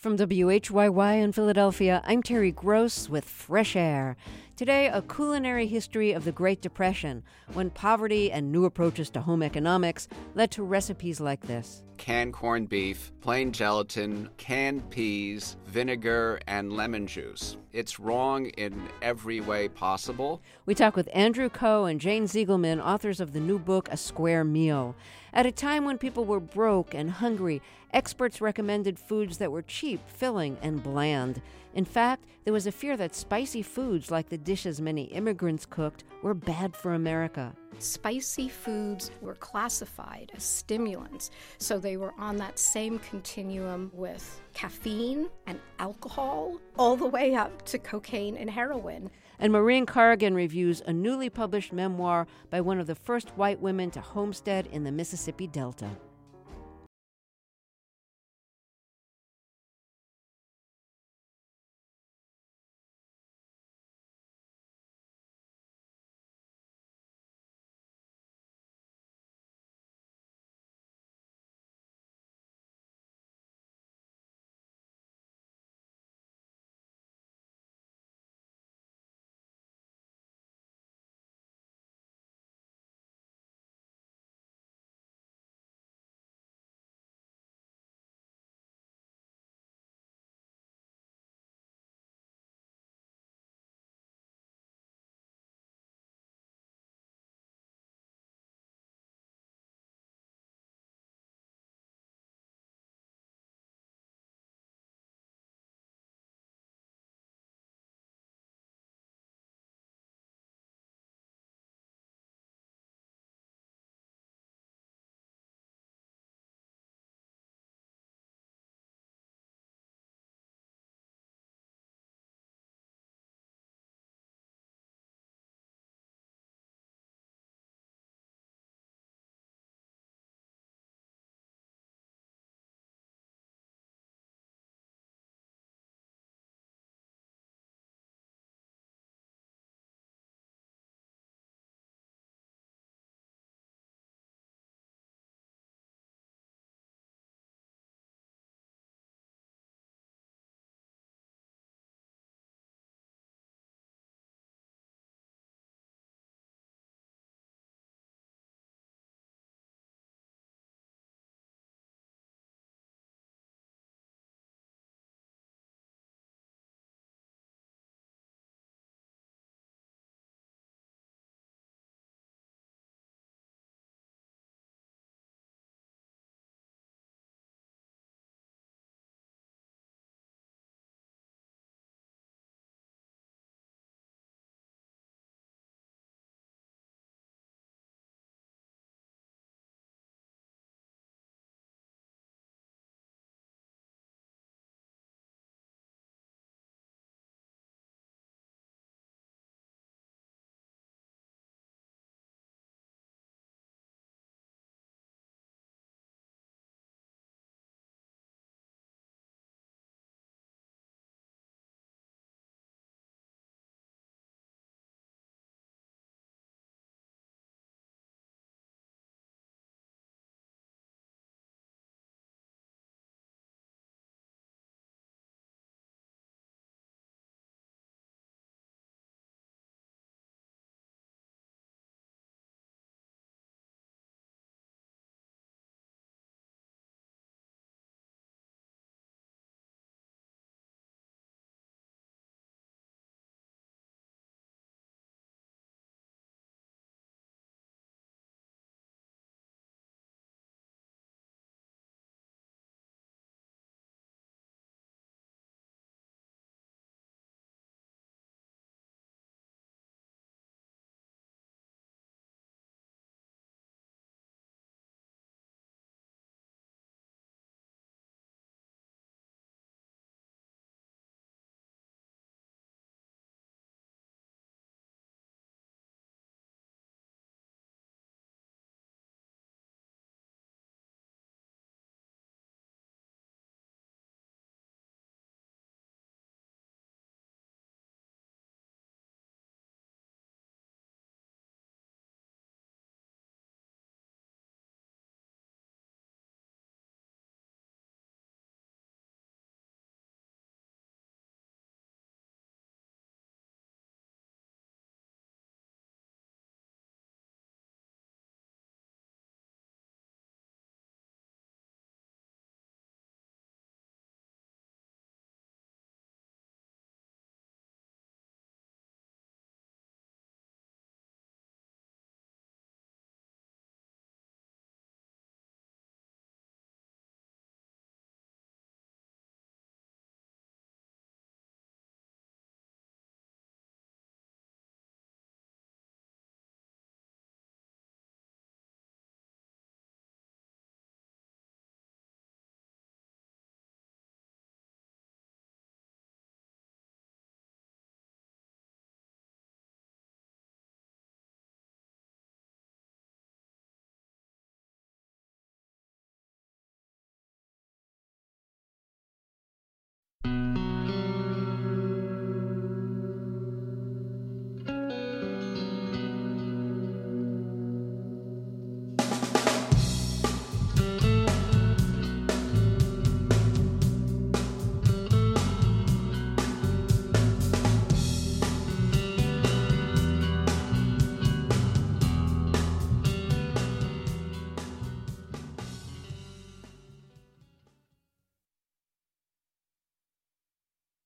From WHYY in Philadelphia, I'm Terry Gross with Fresh Air. Today, a culinary history of the Great Depression, when poverty and new approaches to home economics led to recipes like this. Canned corned beef, plain gelatin, canned peas, vinegar, and lemon juice. It's wrong in every way possible. We talk with Andrew Koh and Jane Ziegelman, authors of the new book, A Square Meal. At a time when people were broke and hungry, experts recommended foods that were cheap, filling, and bland. In fact, there was a fear that spicy foods, like the dishes many immigrants cooked, were bad for America. Spicy foods were classified as stimulants, so they were on that same continuum with caffeine and alcohol, all the way up to cocaine and heroin. And Maureen Corrigan reviews a newly published memoir by one of the first white women to homestead in the Mississippi Delta.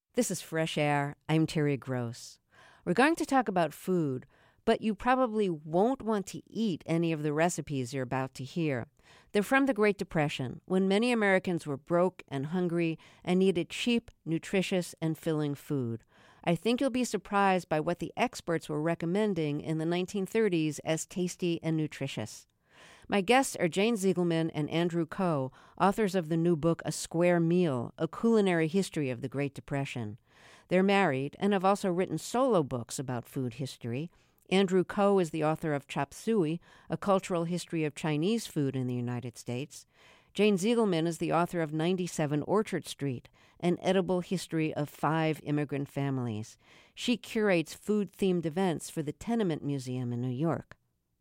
This is Fresh Air. I'm Terry Gross. We're going to talk about food, but you probably won't want to eat any of the recipes you're about to hear. They're from the Great Depression, when many Americans were broke and hungry and needed cheap, nutritious, and filling food. I think you'll be surprised by what the experts were recommending in the 1930s as tasty and nutritious. My guests are Jane Ziegelman and Andrew Ko, authors of the new book A Square Meal, A Culinary History of the Great Depression. They're married and have also written solo books about food history. Andrew Ko is the author of Chop Suey, A Cultural History of Chinese Food in the United States. Jane Ziegelman is the author of 97 Orchard Street, An Edible History of 5 Immigrant Families. She curates food-themed events for the Tenement Museum in New York.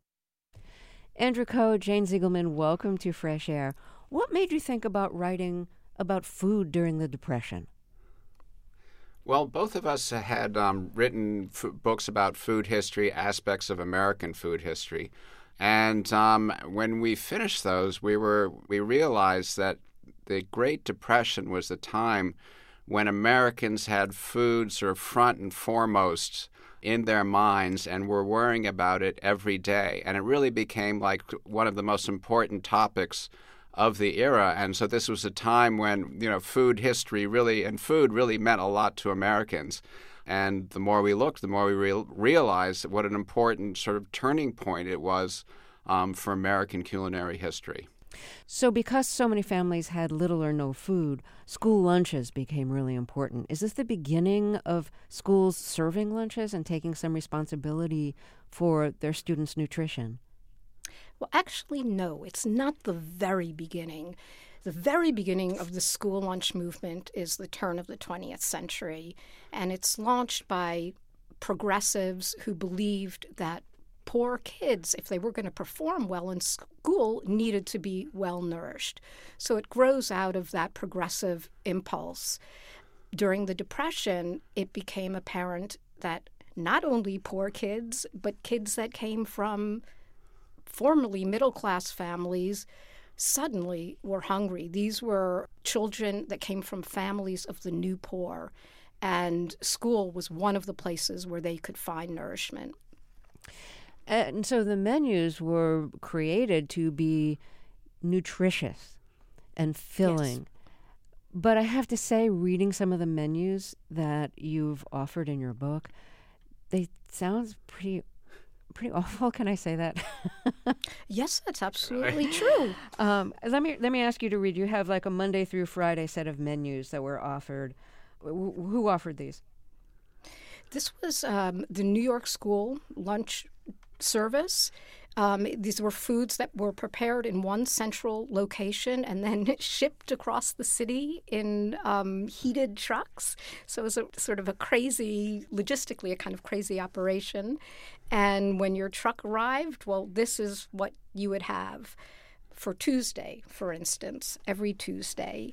Andrew Ko, Jane Ziegelman, welcome to Fresh Air. What made you think about writing about food during the Depression? Well, both of us had written books about food history, aspects of American food history. And when we finished those, we realized that the Great Depression was the time when Americans had food sort of front and foremost in their minds and were worrying about it every day. And it really became like one of the most important topics of the era. And so this was a time when, food history really meant a lot to Americans. And the more we looked, the more we realized what an important sort of turning point it was for American culinary history. So because so many families had little or no food, school lunches became really important. Is this the beginning of schools serving lunches and taking some responsibility for their students' nutrition? Well, actually, no, it's not the very beginning. The very beginning of the school lunch movement is the turn of the 20th century, and it's launched by progressives who believed that poor kids, if they were going to perform well in school, needed to be well nourished. So it grows out of that progressive impulse. During the Depression, it became apparent that not only poor kids, but kids that came from formerly middle-class families suddenly were hungry. These were children that came from families of the new poor, and school was one of the places where they could find nourishment. And so the menus were created to be nutritious and filling. Yes. But I have to say, reading some of the menus that you've offered in your book, they sound pretty awful. Can I say that? Yes, that's absolutely true. Let me ask you to read. You have like a Monday through Friday set of menus that were offered. Who offered these? This was the New York School lunch service. These were foods that were prepared in one central location and then shipped across the city in heated trucks. So it was logistically a kind of crazy operation. And when your truck arrived, well, this is what you would have. For Tuesday, for instance, every Tuesday,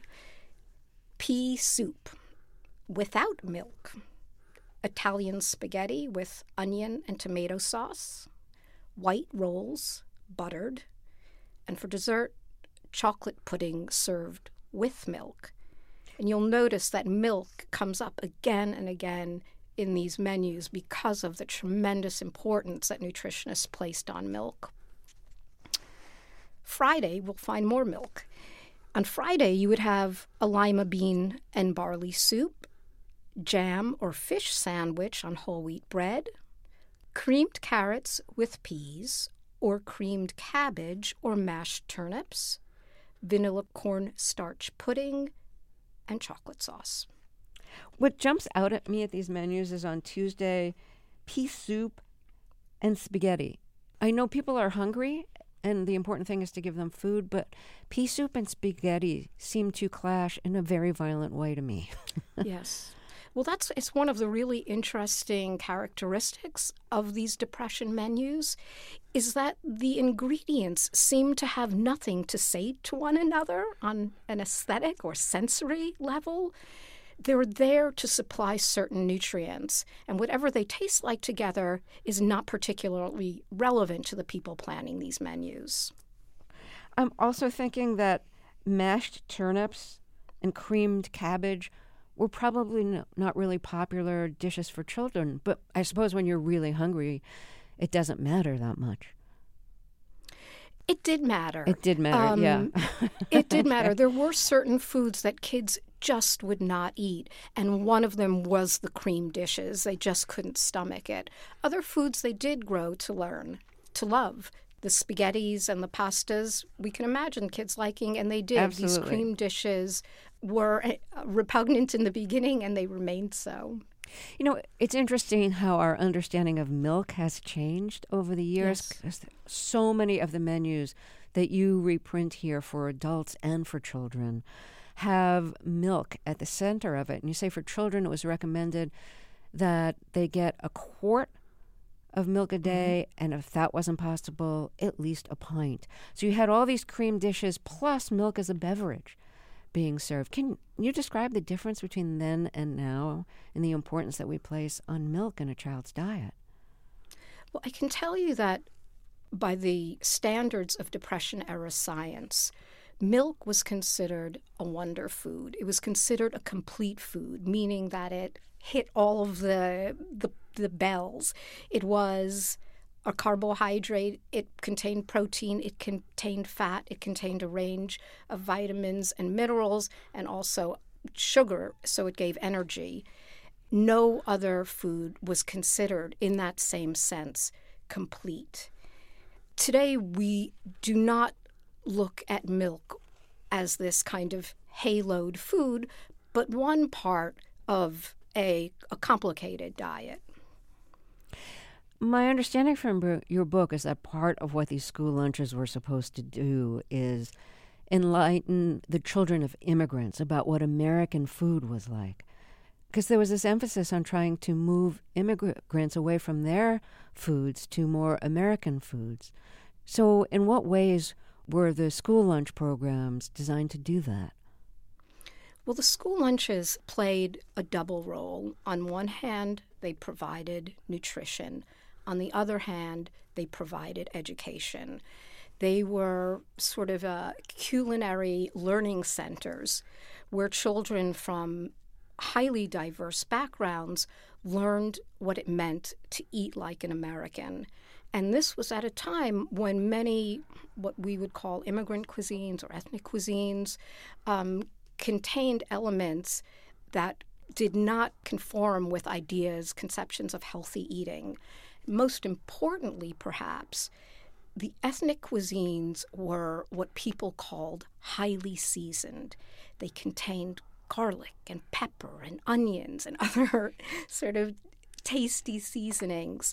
pea soup without milk, Italian spaghetti with onion and tomato sauce, white rolls, buttered, and for dessert, chocolate pudding served with milk. And you'll notice that milk comes up again and again in these menus because of the tremendous importance that nutritionists placed on milk. Friday, we'll find more milk. On Friday, you would have a lima bean and barley soup, jam or fish sandwich on whole wheat bread, creamed carrots with peas, or creamed cabbage or mashed turnips, vanilla corn starch pudding, and chocolate sauce. What jumps out at me at these menus is on Tuesday, pea soup and spaghetti. I know people are hungry, and the important thing is to give them food, but pea soup and spaghetti seem to clash in a very violent way to me. Yes. Well, it's one of the really interesting characteristics of these Depression menus is that the ingredients seem to have nothing to say to one another on an aesthetic or sensory level. They're there to supply certain nutrients, and whatever they taste like together is not particularly relevant to the people planning these menus. I'm also thinking that mashed turnips and creamed cabbage were probably not really popular dishes for children. But I suppose when you're really hungry, it doesn't matter that much. It did matter. It did matter, yeah. It did matter. There were certain foods that kids just would not eat, and one of them was the cream dishes. They just couldn't stomach it. Other foods they did grow to learn, to love. The spaghettis and the pastas, we can imagine kids liking, and they did. Absolutely. These cream dishes were repugnant in the beginning, and they remained so. You know, it's interesting how our understanding of milk has changed over the years. Yes. 'Cause so many of the menus that you reprint here for adults and for children have milk at the center of it. And you say for children it was recommended that they get a quart of milk a day, and if that wasn't possible, at least a pint. So you had all these cream dishes plus milk as a beverage being served. Can you describe the difference between then and now and the importance that we place on milk in a child's diet? Well, I can tell you that by the standards of Depression-era science, milk was considered a wonder food. It was considered a complete food, meaning that it hit all of the bells. It was a carbohydrate, it contained protein, it contained fat, it contained a range of vitamins and minerals, and also sugar, so it gave energy. No other food was considered, in that same sense, complete. Today, we do not look at milk as this kind of haloed food, but one part of a complicated diet. My understanding from your book is that part of what these school lunches were supposed to do is enlighten the children of immigrants about what American food was like. Because there was this emphasis on trying to move immigrants away from their foods to more American foods. So in what ways were the school lunch programs designed to do that? Well, the school lunches played a double role. On one hand, they provided nutrition. On the other hand, they provided education. They were sort of culinary learning centers where children from highly diverse backgrounds learned what it meant to eat like an American. And this was at a time when many, what we would call immigrant cuisines or ethnic cuisines, contained elements that did not conform with ideas, conceptions of healthy eating. Most importantly, perhaps, the ethnic cuisines were what people called highly seasoned. They contained garlic and pepper and onions and other sort of tasty seasonings,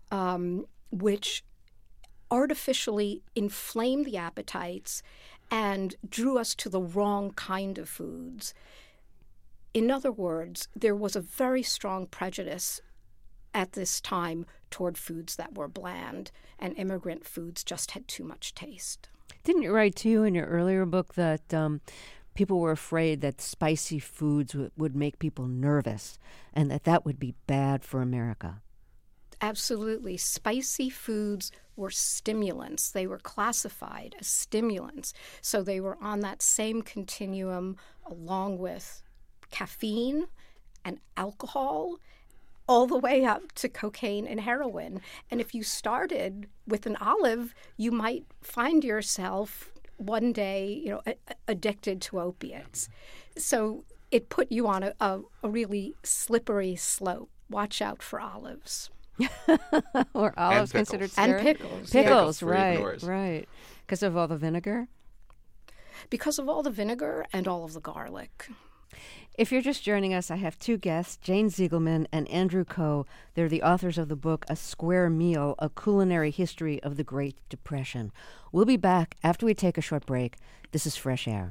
which artificially inflamed the appetites and drew us to the wrong kind of foods. In other words, there was a very strong prejudice at this time toward foods that were bland, and immigrant foods just had too much taste. Didn't you write, too, in your earlier book that people were afraid that spicy foods would make people nervous and that would be bad for America? Absolutely. Spicy foods were stimulants. They were classified as stimulants. So they were on that same continuum along with caffeine and alcohol, all the way up to cocaine and heroin. And if you started with an olive, you might find yourself one day, addicted to opiates. So it put you on a really slippery slope. Watch out for olives. Or olives considered scary? And pickles. Pickles, Yeah. right. Because of all the vinegar? Because of all the vinegar and all of the garlic. If you're just joining us, I have two guests, Jane Ziegelman and Andrew Ko. They're the authors of the book A Square Meal, A Culinary History of the Great Depression. We'll be back after we take a short break. This is Fresh Air.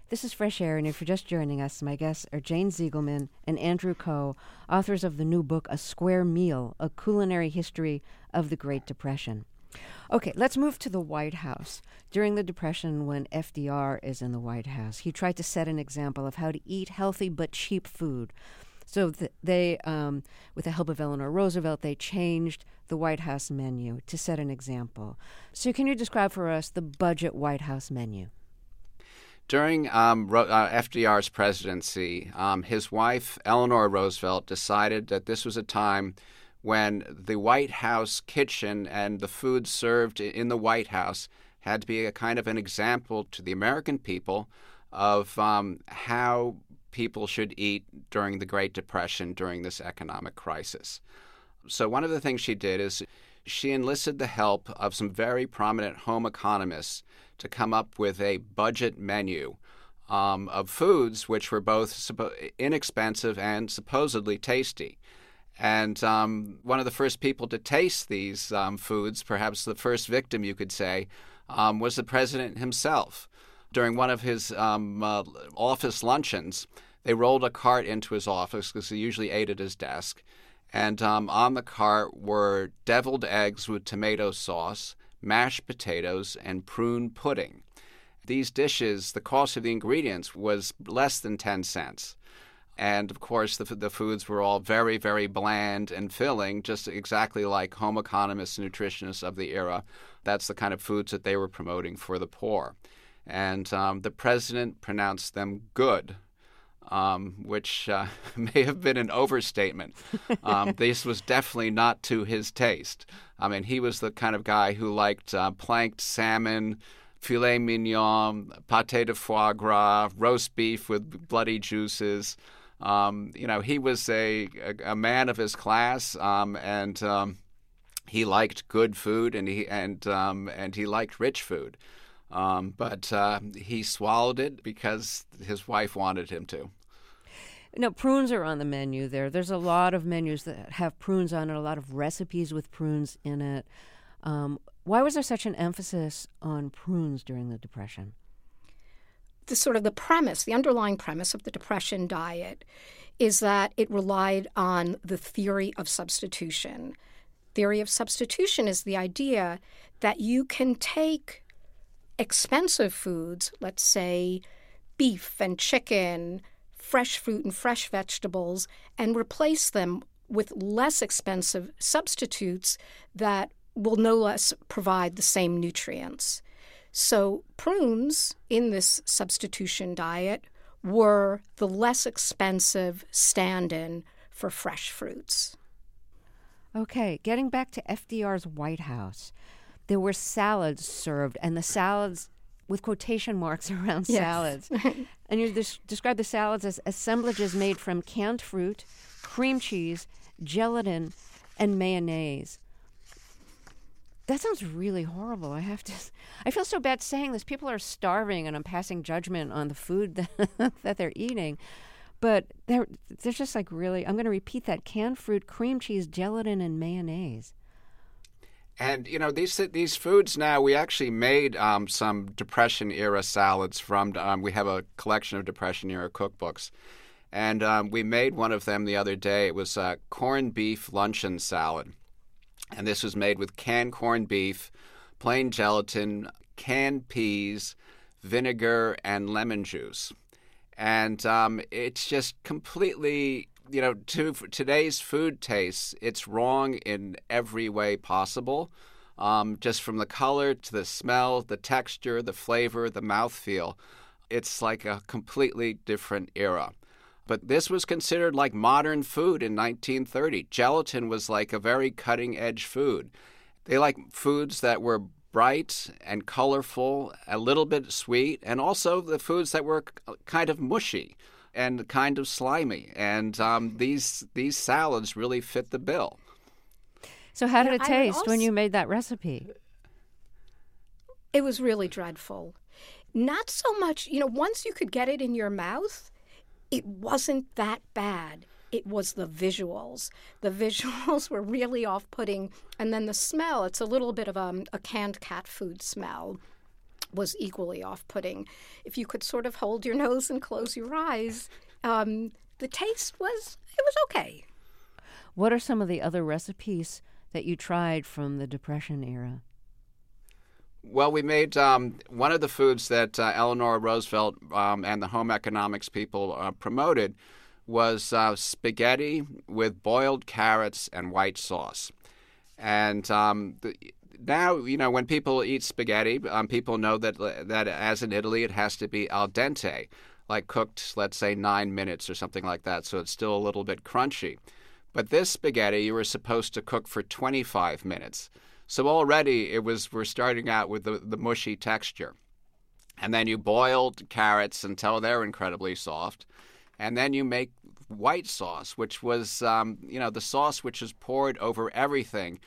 This is Fresh Air, and if you're just joining us, my guests are Jane Ziegelman and Andrew Ko, authors of the new book, A Square Meal, A Culinary History of the Great Depression. Okay, let's move to the White House. During the Depression, when FDR is in the White House, he tried to set an example of how to eat healthy but cheap food. So they, with the help of Eleanor Roosevelt, they changed the White House menu to set an example. So can you describe for us the budget White House menu? During FDR's presidency, his wife, Eleanor Roosevelt, decided that this was a time when the White House kitchen and the food served in the White House had to be a kind of an example to the American people of how people should eat during the Great Depression, during this economic crisis. So one of the things she did is she enlisted the help of some very prominent home economists to come up with a budget menu of foods which were both inexpensive and supposedly tasty. And one of the first people to taste these foods, perhaps the first victim, you could say, was the president himself. During one of his office luncheons, they rolled a cart into his office because he usually ate at his desk. And on the cart were deviled eggs with tomato sauce, mashed potatoes, and prune pudding. These dishes, the cost of the ingredients was less than 10 cents. And, of course, the foods were all very, very bland and filling, just exactly like home economists and nutritionists of the era. That's the kind of foods that they were promoting for the poor. And the president pronounced them good, which may have been an overstatement. This was definitely not to his taste. I mean, he was the kind of guy who liked planked salmon, filet mignon, pâté de foie gras, roast beef with bloody juices. He was a man of his class, and he liked good food, and he liked rich food. But he swallowed it because his wife wanted him to. No, prunes are on the menu there. There's a lot of menus that have prunes on it, a lot of recipes with prunes in it. Why was there such an emphasis on prunes during the Depression? The underlying premise of the Depression diet is that it relied on the theory of substitution. Theory of substitution is the idea that you can take expensive foods, let's say beef and chicken, fresh fruit and fresh vegetables, and replace them with less expensive substitutes that will no less provide the same nutrients. So prunes in this substitution diet were the less expensive stand-in for fresh fruits. Okay, getting back to FDR's White House, there were salads served, and the salads with quotation marks around salads. And you describe the salads as assemblages made from canned fruit, cream cheese, gelatin, and mayonnaise. That sounds really horrible. I feel so bad saying this. People are starving, and I'm passing judgment on the food that they're eating. But they're just like really, I'm going to repeat that: canned fruit, cream cheese, gelatin, and mayonnaise. And, these foods now, we actually made some Depression-era salads from, we have a collection of Depression-era cookbooks. And we made one of them the other day. It was a corned beef luncheon salad. And this was made with canned corned beef, plain gelatin, canned peas, vinegar, and lemon juice. And it's just completely, to today's food tastes, it's wrong in every way possible. Just from the color to the smell, the texture, the flavor, the mouthfeel. It's like a completely different era. But this was considered like modern food in 1930. Gelatin was like a very cutting-edge food. They like foods that were bright and colorful, a little bit sweet, and also the foods that were kind of mushy and kind of slimy. And these salads really fit the bill. So how did it taste when you made that recipe? It was really dreadful. Not so much, once you could get it in your mouth, it wasn't that bad. It was the visuals. The visuals were really off-putting. And then the smell, it's a little bit of a canned cat food smell, was equally off-putting. If you could sort of hold your nose and close your eyes, the taste was okay. What are some of the other recipes that you tried from the Depression era? Well, we made one of the foods that Eleanor Roosevelt and the home economics people promoted was spaghetti with boiled carrots and white sauce. And now, when people eat spaghetti, people know that as in Italy, it has to be al dente, like cooked, let's say, 9 minutes or something like that, so it's still a little bit crunchy. But this spaghetti, you were supposed to cook for 25 minutes. So already we're starting out with the mushy texture. And then you boiled carrots until they're incredibly soft. And then you make white sauce, which was, the sauce which is poured over everything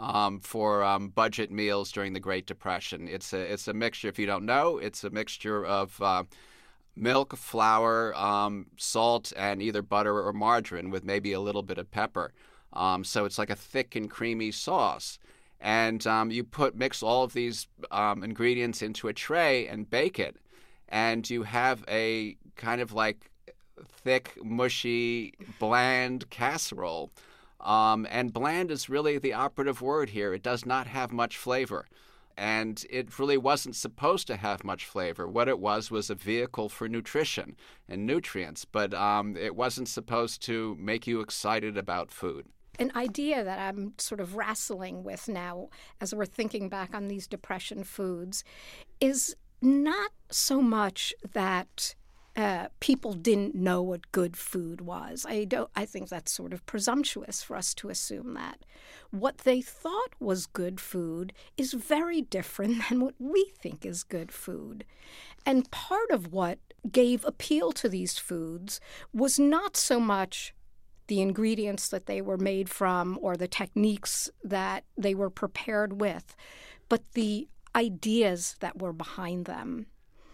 for budget meals during the Great Depression. It's a mixture, if you don't know, it's a mixture of milk, flour, salt, and either butter or margarine with maybe a little bit of pepper. So it's like a thick and creamy sauce. And you mix all of these ingredients into a tray and bake it. And you have a kind of like thick, mushy, bland casserole. And bland is really the operative word here. It does not have much flavor. And it really wasn't supposed to have much flavor. What it was a vehicle for nutrition and nutrients. But it wasn't supposed to make you excited about food. An idea that I'm sort of wrestling with now as we're thinking back on these Depression foods is not so much that people didn't know what good food was. I think that's sort of presumptuous for us to assume that. What they thought was good food is very different than what we think is good food. And part of what gave appeal to these foods was not so much the ingredients that they were made from or the techniques that they were prepared with, but the ideas that were behind them.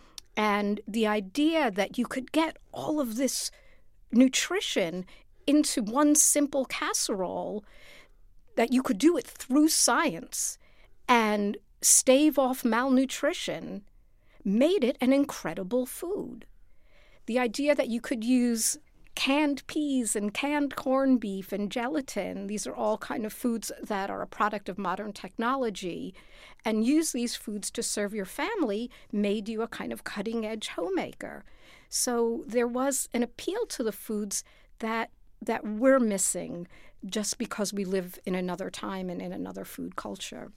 And the idea that you could get all of this nutrition into one simple casserole, that you could do it through science and stave off malnutrition, made it an incredible food. The idea that you could use canned peas and canned corned beef and gelatin, these are all kind of foods that are a product of modern technology, and use these foods to serve your family made you a kind of cutting-edge homemaker. So there was an appeal to the foods that we're missing just because we live in another time and in another food culture.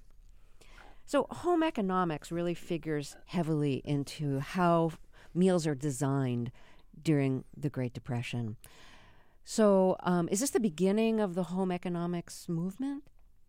So home economics really figures heavily into how meals are designed during the Great Depression. So is this the beginning of the home economics movement?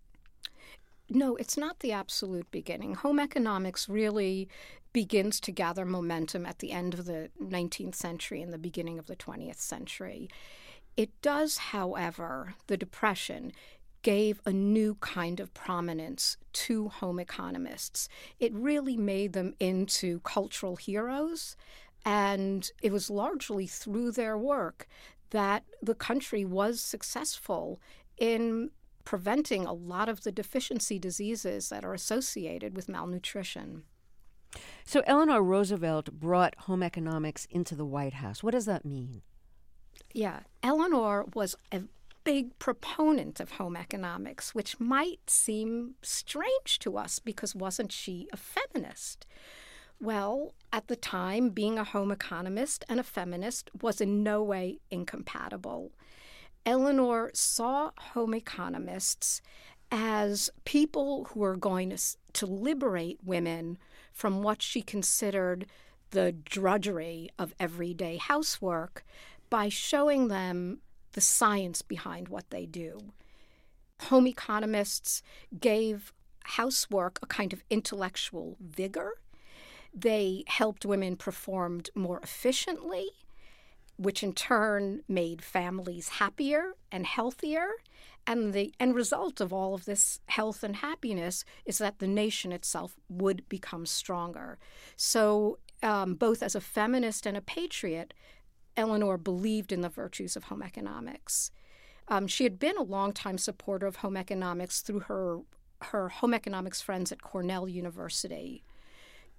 No, it's not the absolute beginning. Home economics really begins to gather momentum at the end of the 19th century and the beginning of the 20th century. It does, however, the Depression gave a new kind of prominence to home economists. It really made them into cultural heroes. And it was largely through their work that the country was successful in preventing a lot of the deficiency diseases that are associated with malnutrition. So Eleanor Roosevelt brought home economics into the White House. What does that mean? Yeah, Eleanor was a big proponent of home economics, which might seem strange to us because wasn't she a feminist? Well, at the time, being a home economist and a feminist was in no way incompatible. Eleanor saw home economists as people who were going to liberate women from what she considered the drudgery of everyday housework by showing them the science behind what they do. Home economists gave housework a kind of intellectual vigor. They helped women perform more efficiently, which in turn made families happier and healthier. And the end result of all of this health and happiness is that the nation itself would become stronger. So both as a feminist and a patriot, Eleanor believed in the virtues of home economics. She had been a longtime supporter of home economics through her home economics friends at Cornell University.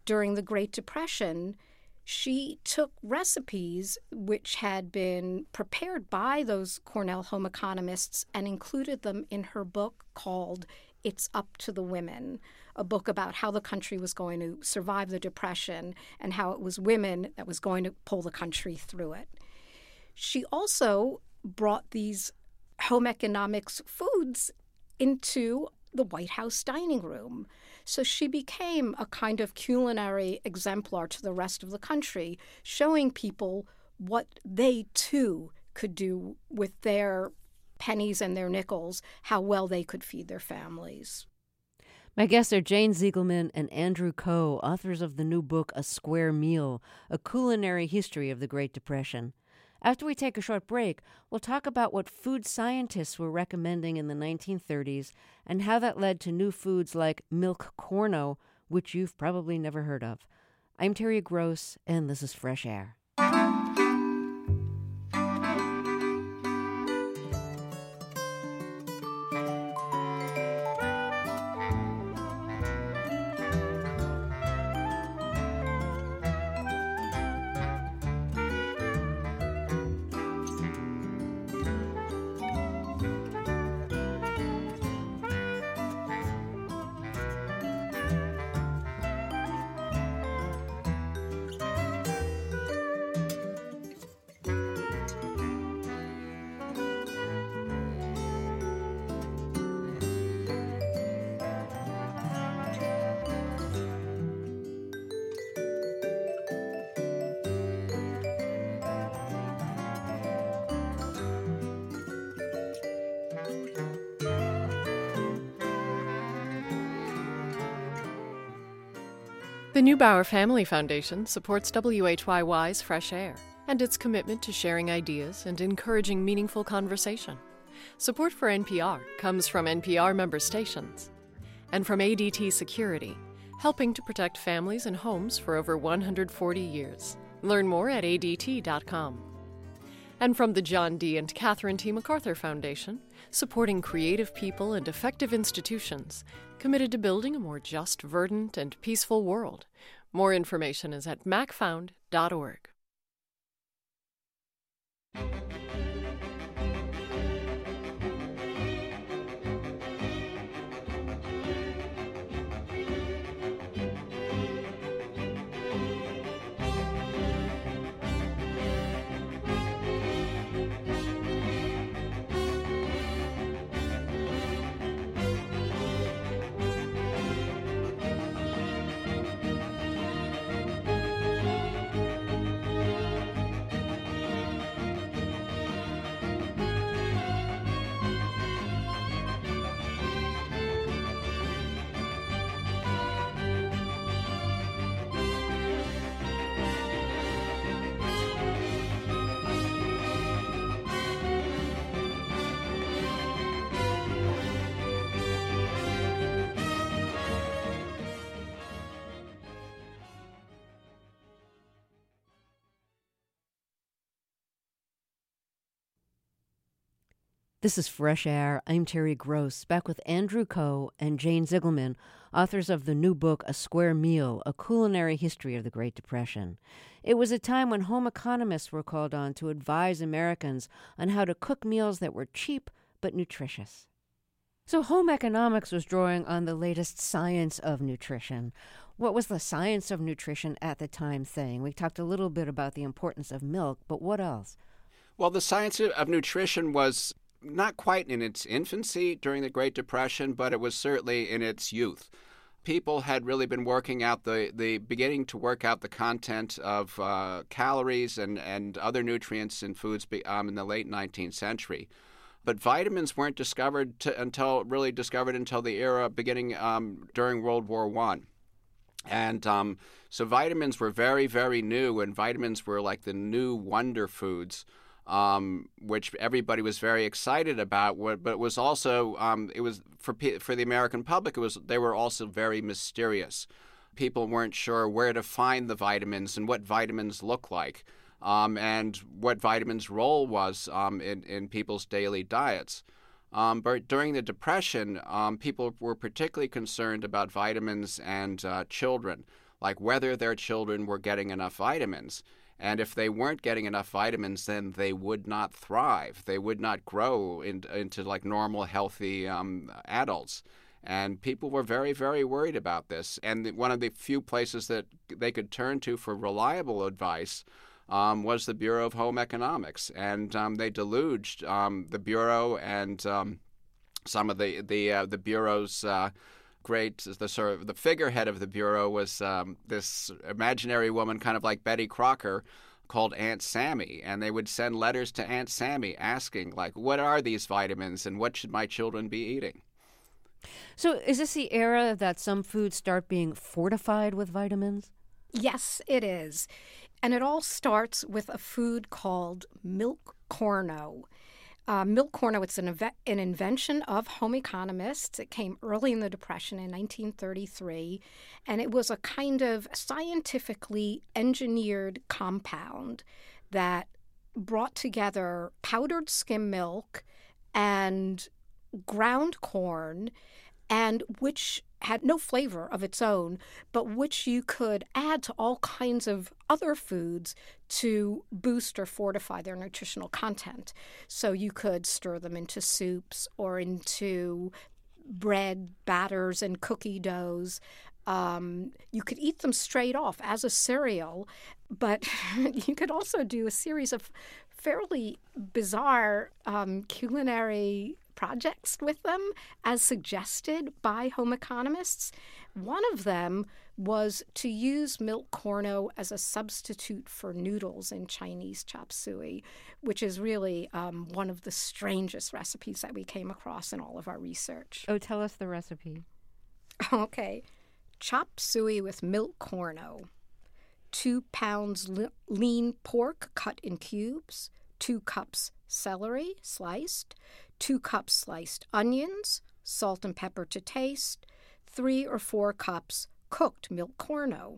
during the Great Depression, she took recipes which had been prepared by those Cornell home economists and included them in her book called It's Up to the Women, a book about how the country was going to survive the Depression and how it was women that was going to pull the country through it. She also brought these home economics foods into the White House dining room. So she became a kind of culinary exemplar to the rest of the country, showing people what they too could do with their pennies and their nickels, how well they could feed their families. My guests are Jane Ziegelman and Andrew Ko, authors of the new book A Square Meal, A Culinary History of the Great Depression. After we take a short break, we'll talk about what food scientists were recommending in the 1930s and how that led to new foods like milk corno, which you've probably never heard of. I'm Terry Gross, and this is Fresh Air. The Neubauer Family Foundation supports WHYY's Fresh Air and its commitment to sharing ideas and encouraging meaningful conversation. Support for NPR comes from NPR member stations and from ADT Security, helping to protect families and homes for over 140 years. Learn more at ADT.com. And from the John D. and Catherine T. MacArthur Foundation, supporting creative people and effective institutions committed to building a more just, verdant, and peaceful world. More information is at macfound.org. This is Fresh Air. I'm Terry Gross, back with Andrew Ko and Jane Ziegelman, authors of the new book, A Square Meal, A Culinary History of the Great Depression. It was a time when home economists were called on to advise Americans on how to cook meals that were cheap but nutritious. So home economics was drawing on the latest science of nutrition. What was the science of nutrition at the time saying? We talked a little bit about the importance of milk, but what else? Well, the science of nutrition was not quite in its infancy during the Great Depression, but it was certainly in its youth. People had really been working out beginning to work out the content of calories and other nutrients in foods in the late 19th century. But vitamins weren't discovered until the era beginning during World War I. And so vitamins were very, very new, and vitamins were like the new wonder foods, which everybody was very excited about. But it was also it was for the American public. They were also very mysterious. People weren't sure where to find the vitamins and what vitamins look like, and what vitamins' role was in people's daily diets. But during the Depression, people were particularly concerned about vitamins and children. like whether their children were getting enough vitamins. And if they weren't getting enough vitamins, then they would not thrive. They would not grow into like normal, healthy adults. And people were very, very worried about this. And one of the few places that they could turn to for reliable advice was the Bureau of Home Economics. And they deluged the Bureau and some of the Bureau's the figurehead of the Bureau was this imaginary woman, kind of like Betty Crocker, called Aunt Sammy. And they would send letters to Aunt Sammy asking, like, what are these vitamins and what should my children be eating? So is this the era that some foods start being fortified with vitamins? Yes, it is. And it all starts with a food called milk corno. Milk corno, it's an invention of home economists. It came early in the Depression in 1933, and it was a kind of scientifically engineered compound that brought together powdered skim milk and ground corn, and which had no flavor of its own, but which you could add to all kinds of other foods to boost or fortify their nutritional content. So you could stir them into soups or into bread batters and cookie doughs. You could eat them straight off as a cereal, but you could also do a series of fairly bizarre culinary projects with them, as suggested by home economists. One of them was to use milk corno as a substitute for noodles in Chinese chop suey, which is really one of the strangest recipes that we came across in all of our research. Oh, tell us the recipe. Okay. Chop suey with milk corno. 2 pounds lean pork cut in cubes. 2 cups celery sliced. 2 cups sliced onions, salt and pepper to taste, 3 or 4 cups cooked milk corno.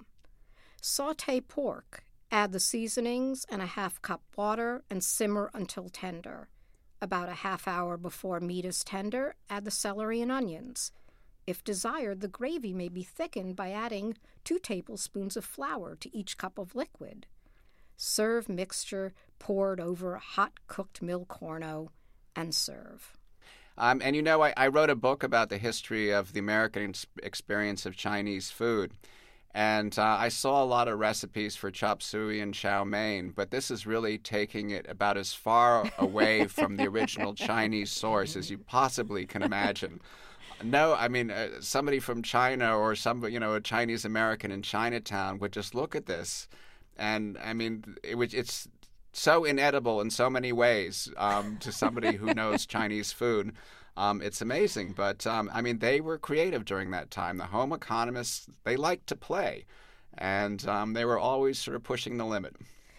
Saute pork, add the seasonings and a 1/2 cup water and simmer until tender. About a half hour before meat is tender, add the celery and onions. If desired, the gravy may be thickened by adding 2 tablespoons of flour to each cup of liquid. Serve mixture poured over hot cooked milk corno and serve. And I wrote a book about the history of the American experience of Chinese food. And I saw a lot of recipes for chop suey and chow mein, but this is really taking it about as far away from the original Chinese source as you possibly can imagine. No, I mean, somebody from China or a Chinese American in Chinatown would just look at this. And, I mean, it's so inedible in so many ways to somebody who knows Chinese food. It's amazing. But, I mean, they were creative during that time. The home economists, they liked to play. And they were always sort of pushing the limit.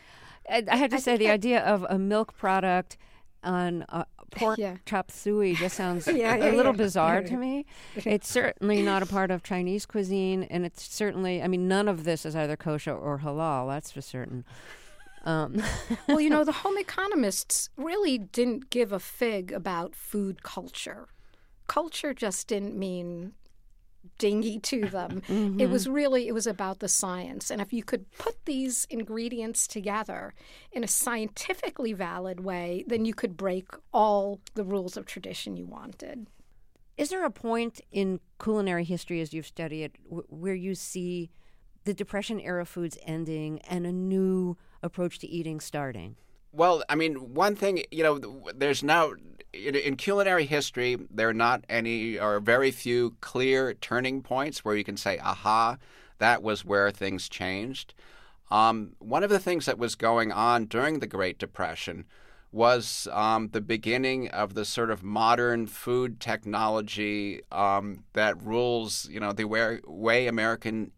I have to say, the idea of a milk product on pork chop suey just sounds a little bizarre to me. It's certainly not a part of Chinese cuisine, and it's certainly, I mean, none of this is either kosher or halal, that's for certain. Well, the home economists really didn't give a fig about food culture. Culture just didn't mean dingy to them. Mm-hmm. It was about the science. And if you could put these ingredients together in a scientifically valid way, then you could break all the rules of tradition you wanted. Is there a point in culinary history, as you've studied it, where you see the Depression-era foods ending and a new approach to eating starting? Well, I mean, one thing, there's now, in culinary history, there are not any or very few clear turning points where you can say, aha, that was where things changed. One of the things that was going on during the Great Depression was the beginning of the sort of modern food technology that rules, the way Americans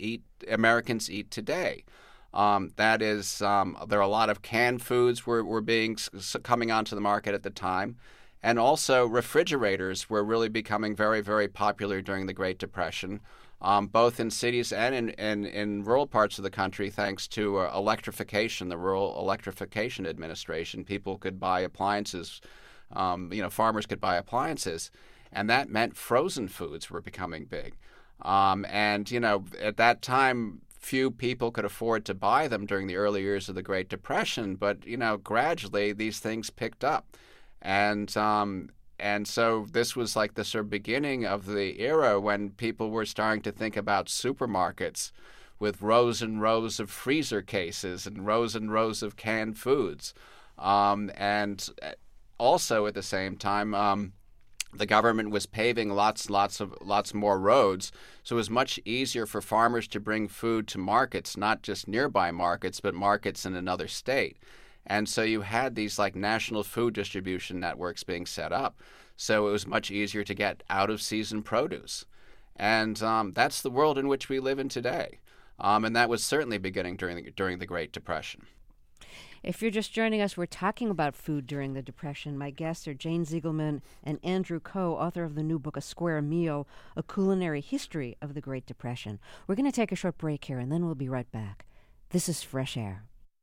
eat today. That is, there are a lot of canned foods were coming onto the market at the time, and also refrigerators were really becoming very, very popular during the Great Depression, both in cities and in rural parts of the country, thanks to electrification, the Rural Electrification Administration. People could buy appliances, farmers could buy appliances, and that meant frozen foods were becoming big. At that time, few people could afford to buy them during the early years of the Great Depression, but gradually these things picked up, and so this was like the sort of beginning of the era when people were starting to think about supermarkets with rows and rows of freezer cases and rows of canned foods, and also at the same time. The government was paving lots more roads, so it was much easier for farmers to bring food to markets, not just nearby markets, but markets in another state. And so you had these like national food distribution networks being set up, so it was much easier to get out-of-season produce. And that's the world in which we live in today. And that was certainly beginning during the Great Depression. If you're just joining us, we're talking about food during the Depression. My guests are Jane Ziegelman and Andrew Ko, author of the new book, A Square Meal, A Culinary History of the Great Depression. We're going to take a short break here, and then we'll be right back. This is Fresh Air.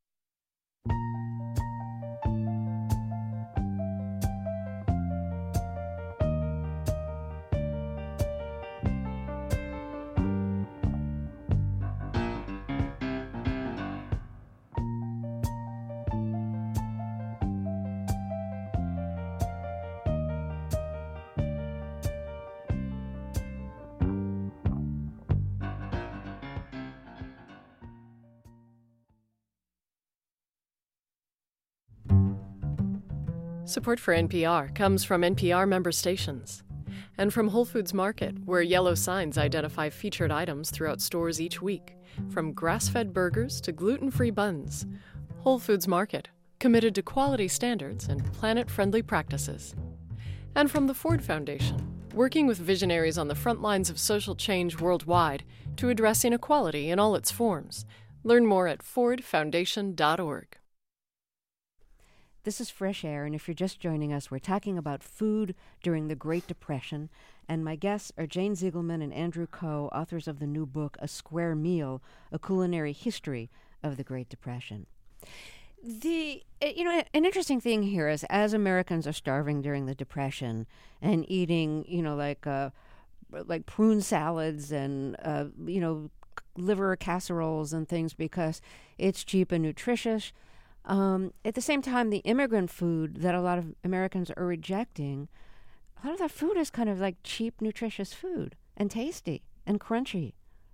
Support for NPR comes from NPR member stations and from Whole Foods Market, where yellow signs identify featured items throughout stores each week, from grass-fed burgers to gluten-free buns. Whole Foods Market, committed to quality standards and planet-friendly practices. And from the Ford Foundation, working with visionaries on the front lines of social change worldwide to address inequality in all its forms. Learn more at fordfoundation.org. This is Fresh Air, and if you're just joining us, we're talking about food during the Great Depression, and my guests are Jane Ziegelman and Andrew Ko, authors of the new book, A Square Meal, A Culinary History of the Great Depression. An interesting thing here is, as Americans are starving during the Depression and eating, like prune salads and, liver casseroles and things because it's cheap and nutritious. At the same time, the immigrant food that a lot of Americans are rejecting, a lot of that food is kind of like cheap, nutritious food and tasty and crunchy.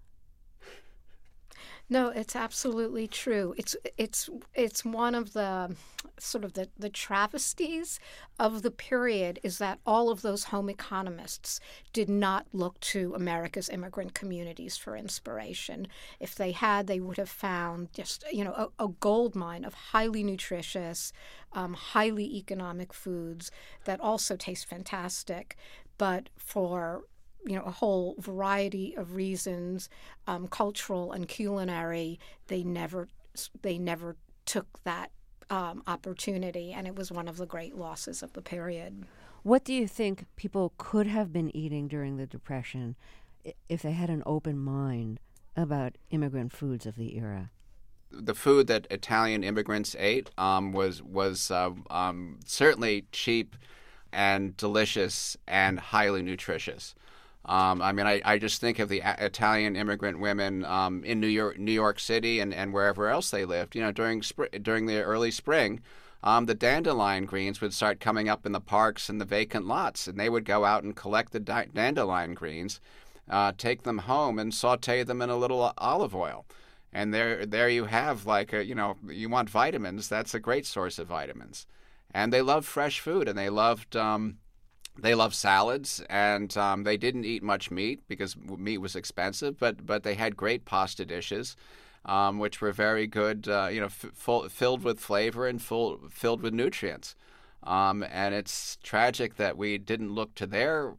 No, it's absolutely true. It's one of the sort of the travesties of the period is that all of those home economists did not look to America's immigrant communities for inspiration. If they had, they would have found just a gold mine of highly nutritious, highly economic foods that also taste fantastic, but for a whole variety of reasons, cultural and culinary, they never took that opportunity, and it was one of the great losses of the period. What do you think people could have been eating during the Depression if they had an open mind about immigrant foods of the era? The food that Italian immigrants ate was certainly cheap and delicious and highly nutritious. I just think of the Italian immigrant women in New York City and wherever else they lived. During the early spring, the dandelion greens would start coming up in the parks and the vacant lots, and they would go out and collect the dandelion greens, take them home, and saute them in a little olive oil. And there you have you want vitamins. That's a great source of vitamins. And they loved fresh food, and they loved salads, and they didn't eat much meat because meat was expensive, but they had great pasta dishes, which were very good, filled with flavor and filled with nutrients. And it's tragic that we didn't look to their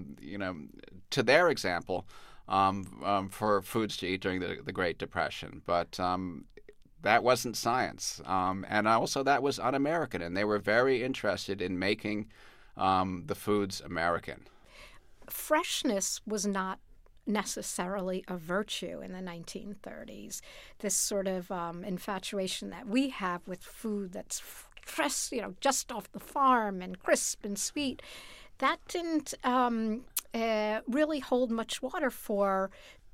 example for foods to eat during the Great Depression. But that wasn't science, and also that was un-American, and they were very interested in making the foods American. Freshness was not necessarily a virtue in the 1930s. This sort of infatuation that we have with food that's fresh, just off the farm and crisp and sweet, that didn't really hold much water for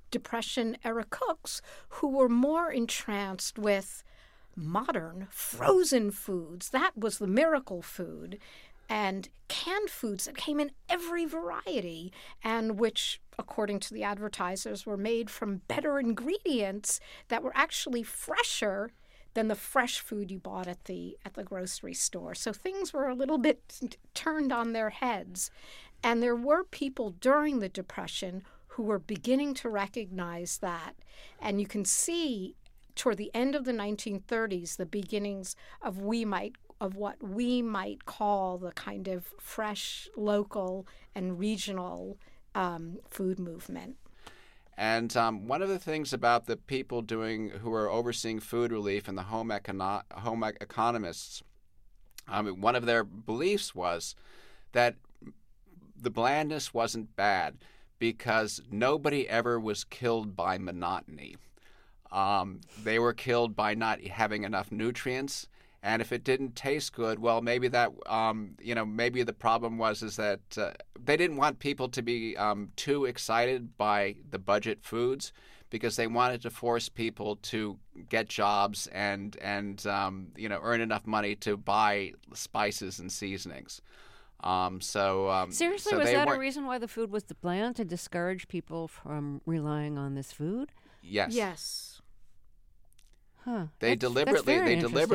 Depression-era cooks who were more entranced with modern frozen foods. That was the miracle food. And canned foods that came in every variety and which, according to the advertisers, were made from better ingredients that were actually fresher than the fresh food you bought at the grocery store. So things were a little bit turned on their heads. And there were people during the Depression who were beginning to recognize that. And you can see toward the end of the 1930s the beginnings of what we might call the kind of fresh, local, and regional food movement. And one of the things about the people who are overseeing food relief and the home economists, one of their beliefs was that the blandness wasn't bad because nobody ever was killed by monotony. They were killed by not having enough nutrients. And if it didn't taste good, well, maybe that, maybe the problem was that they didn't want people to be too excited by the budget foods because they wanted to force people to get jobs and earn enough money to buy spices and seasonings. Seriously, was that a reason why the food was bland, to discourage people from relying on this food? Yes. Yes. Huh. They deliberately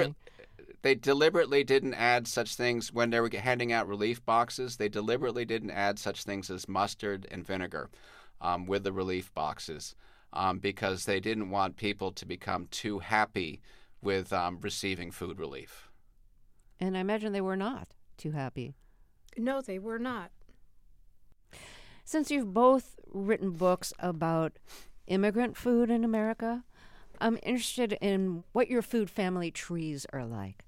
didn't add such things when they were handing out relief boxes. They deliberately didn't add such things as mustard and vinegar with the relief boxes because they didn't want people to become too happy with receiving food relief. And I imagine they were not too happy. No, they were not. Since you've both written books about immigrant food in America, I'm interested in what your food family trees are like.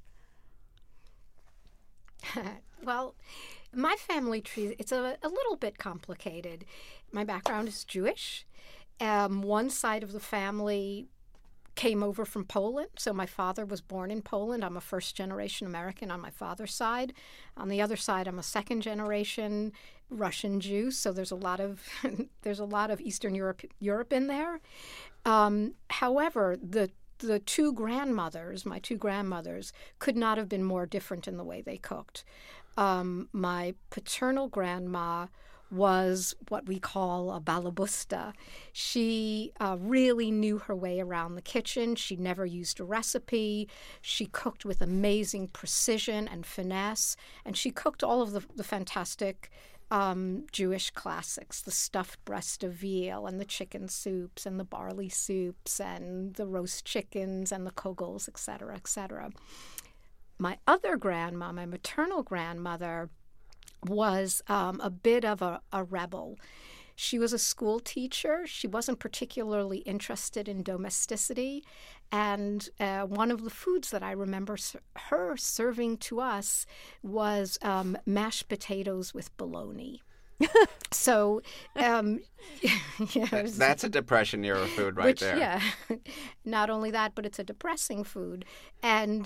Well, my family tree, it's a little bit complicated. My background is Jewish. One side of the family came over from Poland, so my father was born in Poland. I'm a first-generation American on my father's side. On the other side, I'm a second-generation Russian Jew, so there's a lot of Eastern Europe in there. However, the two grandmothers, my two grandmothers, could not have been more different in the way they cooked. My paternal grandma was what we call a balabusta. She really knew her way around the kitchen. She never used a recipe. She cooked with amazing precision and finesse, and she cooked all of the fantastic Jewish classics, the stuffed breast of veal and the chicken soups and the barley soups and the roast chickens and the kugels, et cetera, et cetera. My other grandma, my maternal grandmother, was a bit of a rebel. She was a school teacher. She wasn't particularly interested in domesticity. And one of the foods that I remember her serving to us was mashed potatoes with bologna. So, that's a Depression-era food right there. Yeah, not only that, but it's a depressing food. And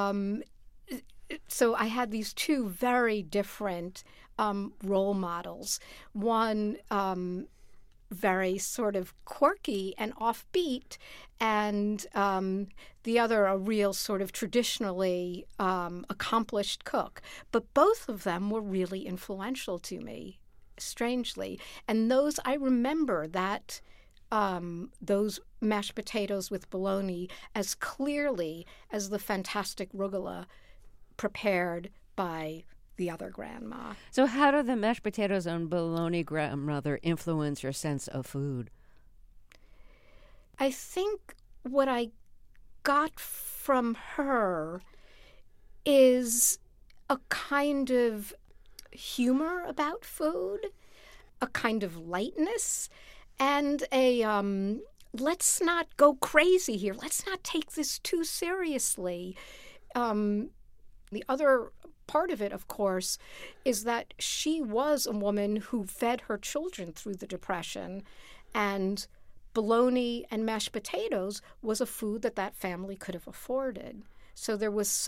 so I had these two very different role models. One very sort of quirky and offbeat, and the other a real sort of traditionally accomplished cook. But both of them were really influential to me, strangely. And I remember that those mashed potatoes with bologna as clearly as the fantastic rugula prepared by the other grandma. So how do the mashed potatoes and bologna grandmother influence your sense of food? I think what I got from her is a kind of humor about food, a kind of lightness, and a let's not go crazy here. Let's not take this too seriously. The other part of it, of course, is that she was a woman who fed her children through the Depression, and bologna and mashed potatoes was a food that family could have afforded. So there was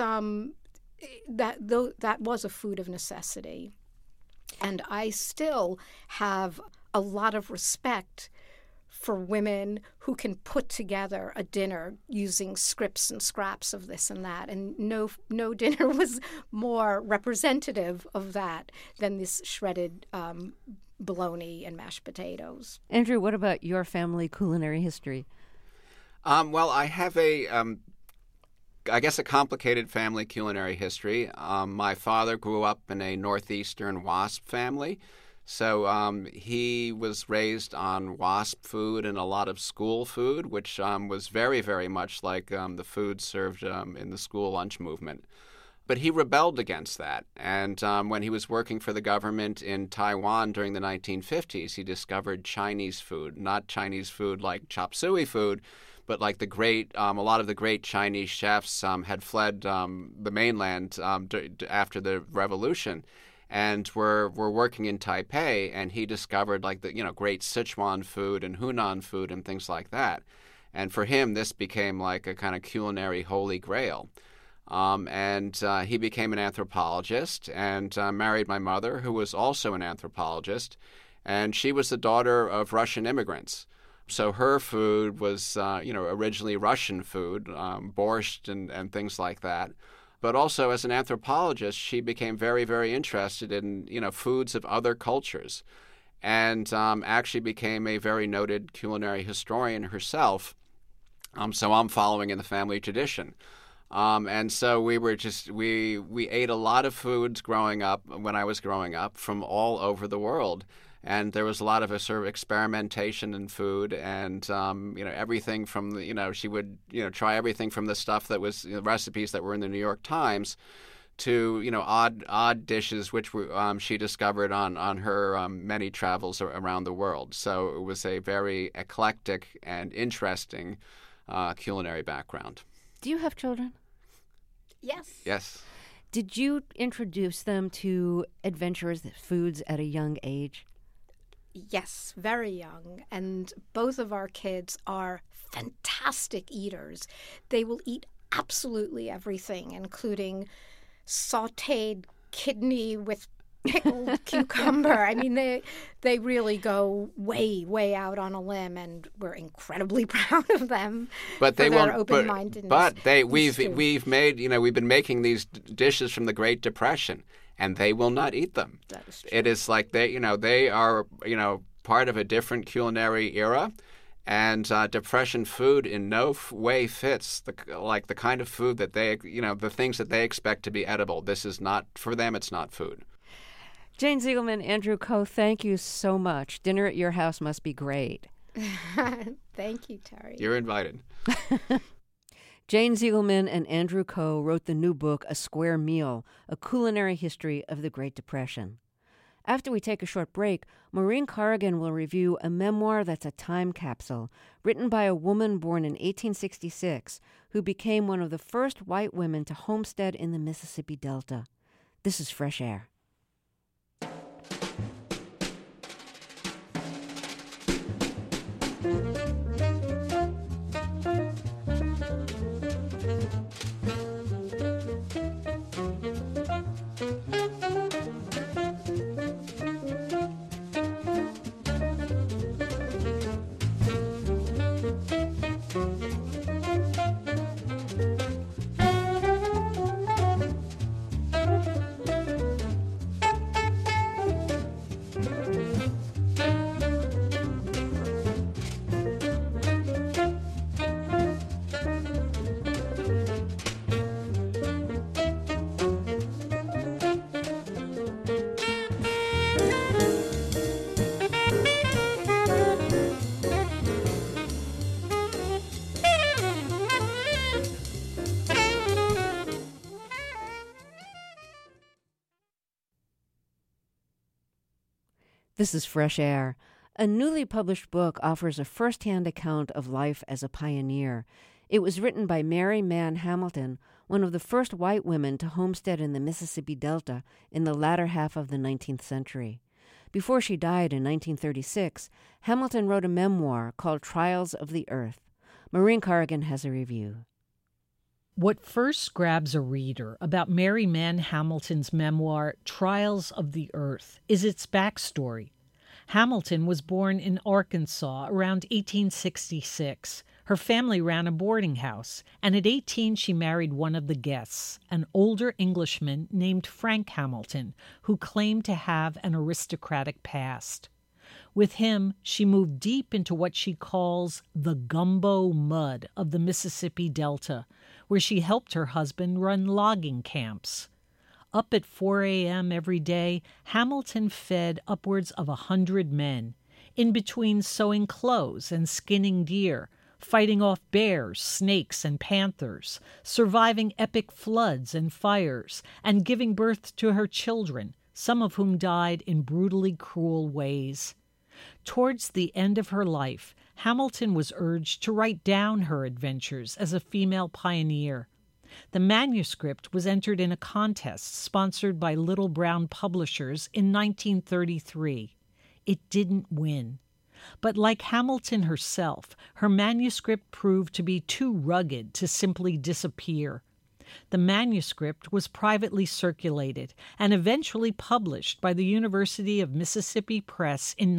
that was a food of necessity. And I still have a lot of respect for women who can put together a dinner using scripts and scraps of this and that. And no dinner was more representative of that than this shredded bologna and mashed potatoes. Andrew, what about your family culinary history? Well, I have I guess a complicated family culinary history. My father grew up in a Northeastern WASP family. So he was raised on WASP food and a lot of school food, which was very, very much like the food served in the school lunch movement. But he rebelled against that. And when he was working for the government in Taiwan during the 1950s, he discovered Chinese food, not Chinese food like chop suey food, but like a lot of the great Chinese chefs had fled the mainland after the revolution. And were working in Taipei, and he discovered like the great Sichuan food and Hunan food and things like that. And for him, this became like a kind of culinary holy grail. And he became an anthropologist and married my mother, who was also an anthropologist, and she was the daughter of Russian immigrants. So her food was originally Russian food, borscht and things like that. But also, as an anthropologist, she became very, very interested in, foods of other cultures, and actually became a very noted culinary historian herself. So I'm following in the family tradition. And so we ate a lot of foods growing up, when I was growing up, from all over the world. And there was a lot of a sort of experimentation in food, and everything from she would try everything from the stuff that was recipes that were in the New York Times to odd dishes which she discovered on her many travels around the world. So it was a very eclectic and interesting culinary background. Do you have children? Yes. Yes. Did you introduce them to adventurous foods at a young age? Yes, very young. And both of our kids are fantastic eaters. They will eat absolutely everything, including sautéed kidney with pickled cucumber. I mean, they really go way, way out on a limb, and we're incredibly proud of them for their open-mindedness. But we've been making these dishes from the Great Depression, and they will not eat them. That is true. It is like they are part of a different culinary era, and Depression food in no way fits the kind of food that they the things that they expect to be edible. This is not for them. It's not food. Jane Ziegelman, Andrew Ko, thank you so much. Dinner at your house must be great. Thank you, Terry. You're invited. Jane Ziegelman and Andrew Ko wrote the new book, A Square Meal, A Culinary History of the Great Depression. After we take a short break, Maureen Corrigan will review a memoir that's a time capsule, written by a woman born in 1866 who became one of the first white women to homestead in the Mississippi Delta. This is Fresh Air. This is Fresh Air. A newly published book offers a first-hand account of life as a pioneer. It was written by Mary Mann Hamilton, one of the first white women to homestead in the Mississippi Delta in the latter half of the 19th century. Before she died in 1936, Hamilton wrote a memoir called Trials of the Earth. Maureen Corrigan has a review. What first grabs a reader about Mary Mann Hamilton's memoir, Trials of the Earth, is its backstory. Hamilton was born in Arkansas around 1866. Her family ran a boarding house, and at 18 she married one of the guests, an older Englishman named Frank Hamilton, who claimed to have an aristocratic past. With him, she moved deep into what she calls the gumbo mud of the Mississippi Delta, where she helped her husband run logging camps. Up at 4 a.m. every day, Hamilton fed upwards of 100 men, in between sewing clothes and skinning deer, fighting off bears, snakes, and panthers, surviving epic floods and fires, and giving birth to her children, some of whom died in brutally cruel ways. Towards the end of her life, Hamilton was urged to write down her adventures as a female pioneer. The manuscript was entered in a contest sponsored by Little Brown Publishers in 1933. It didn't win. But like Hamilton herself, her manuscript proved to be too rugged to simply disappear. The manuscript was privately circulated and eventually published by the University of Mississippi Press in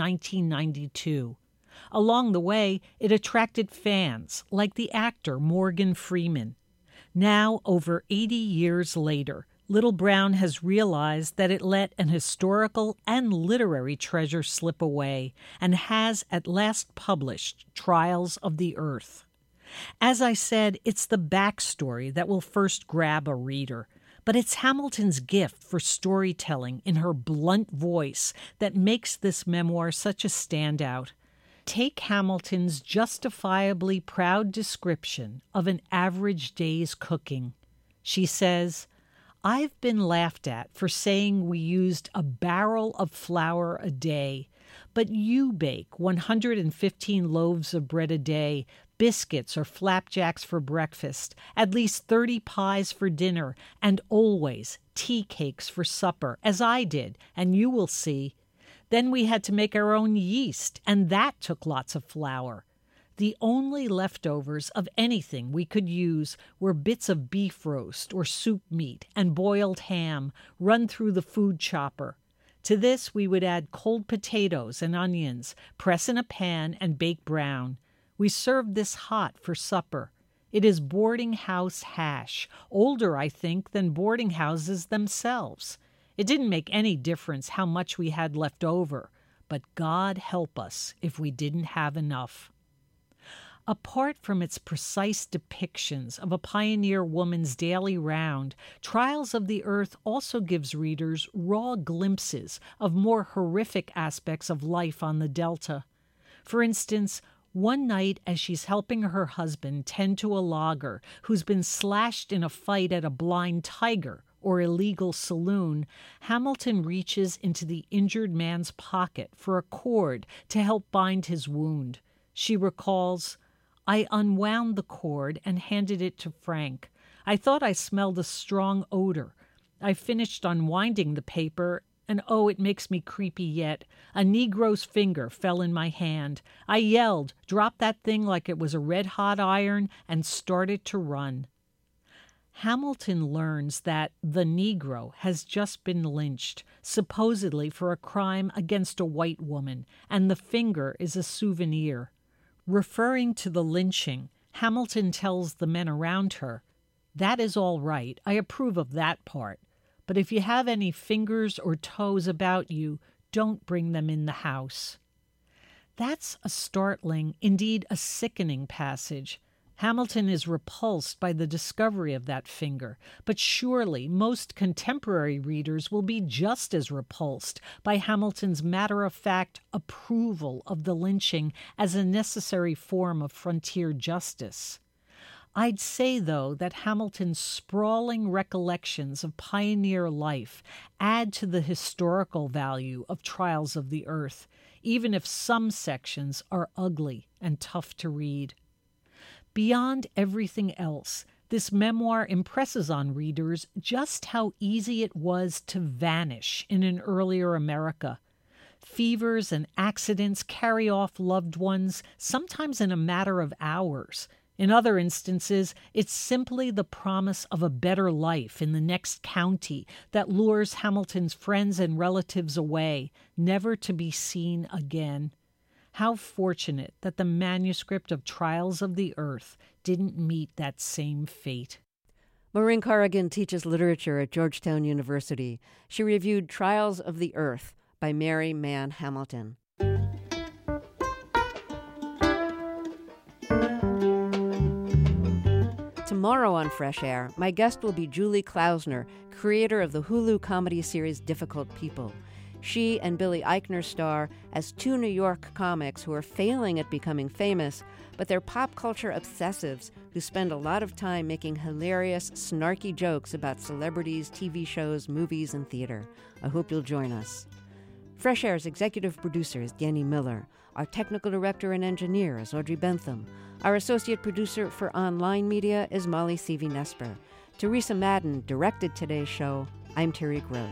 1992. Along the way, it attracted fans like the actor Morgan Freeman. Now, over 80 years later, Little Brown has realized that it let an historical and literary treasure slip away and has at last published Trials of the Earth. As I said, it's the backstory that will first grab a reader, but it's Hamilton's gift for storytelling in her blunt voice that makes this memoir such a standout. Take Hamilton's justifiably proud description of an average day's cooking. She says, "I've been laughed at for saying we used a barrel of flour a day, but you bake 115 loaves of bread a day, biscuits or flapjacks for breakfast, at least 30 pies for dinner, and always tea cakes for supper, as I did, and you will see. Then we had to make our own yeast, and that took lots of flour. The only leftovers of anything we could use were bits of beef roast or soup meat and boiled ham run through the food chopper. To this we would add cold potatoes and onions, press in a pan, and bake brown. We served this hot for supper. It is boarding house hash, older, I think, than boarding houses themselves. It didn't make any difference how much we had left over, but God help us if we didn't have enough." Apart from its precise depictions of a pioneer woman's daily round, Trials of the Earth also gives readers raw glimpses of more horrific aspects of life on the Delta. For instance, one night as she's helping her husband tend to a logger who's been slashed in a fight at a blind tiger or illegal saloon, Hamilton reaches into the injured man's pocket for a cord to help bind his wound. She recalls, "I unwound the cord and handed it to Frank. I thought I smelled a strong odor. I finished unwinding the paper, and oh, it makes me creepy yet. A Negro's finger fell in my hand. I yelled, dropped that thing like it was a red-hot iron, and started to run." Hamilton learns that the Negro has just been lynched, supposedly for a crime against a white woman, and the finger is a souvenir. Referring to the lynching, Hamilton tells the men around her, "That is all right. I approve of that part. But if you have any fingers or toes about you, don't bring them in the house." That's a startling, indeed a sickening passage. Hamilton is repulsed by the discovery of that finger, but surely most contemporary readers will be just as repulsed by Hamilton's matter-of-fact approval of the lynching as a necessary form of frontier justice. I'd say, though, that Hamilton's sprawling recollections of pioneer life add to the historical value of Trials of the Earth, even if some sections are ugly and tough to read. Beyond everything else, this memoir impresses on readers just how easy it was to vanish in an earlier America. Fevers and accidents carry off loved ones, sometimes in a matter of hours. In other instances, it's simply the promise of a better life in the next county that lures Hamilton's friends and relatives away, never to be seen again. How fortunate that the manuscript of Trials of the Earth didn't meet that same fate. Maureen Corrigan teaches literature at Georgetown University. She reviewed Trials of the Earth by Mary Mann Hamilton. Tomorrow on Fresh Air, my guest will be Julie Klausner, creator of the Hulu comedy series Difficult People. She and Billy Eichner star as two New York comics who are failing at becoming famous, but they're pop culture obsessives who spend a lot of time making hilarious, snarky jokes about celebrities, TV shows, movies, and theater. I hope you'll join us. Fresh Air's executive producer is Danny Miller. Our technical director and engineer is Audrey Bentham. Our associate producer for online media is Molly Seavey-Nesper. Teresa Madden directed today's show. I'm Terry Gross.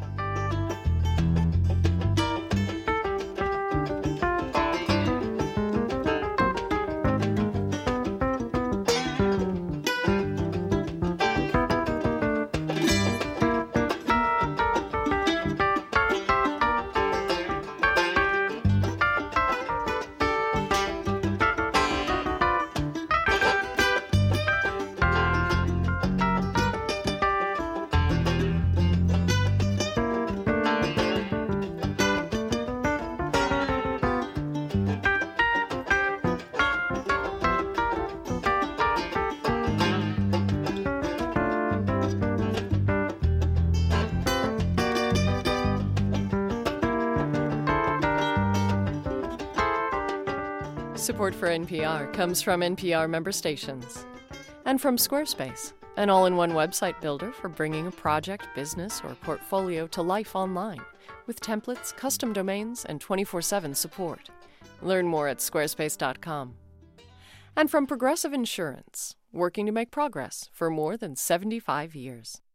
Support for NPR comes from NPR member stations and from Squarespace, an all-in-one website builder for bringing a project, business, or portfolio to life online with templates, custom domains, and 24/7 support. Learn more at squarespace.com. And from Progressive Insurance, working to make progress for more than 75 years.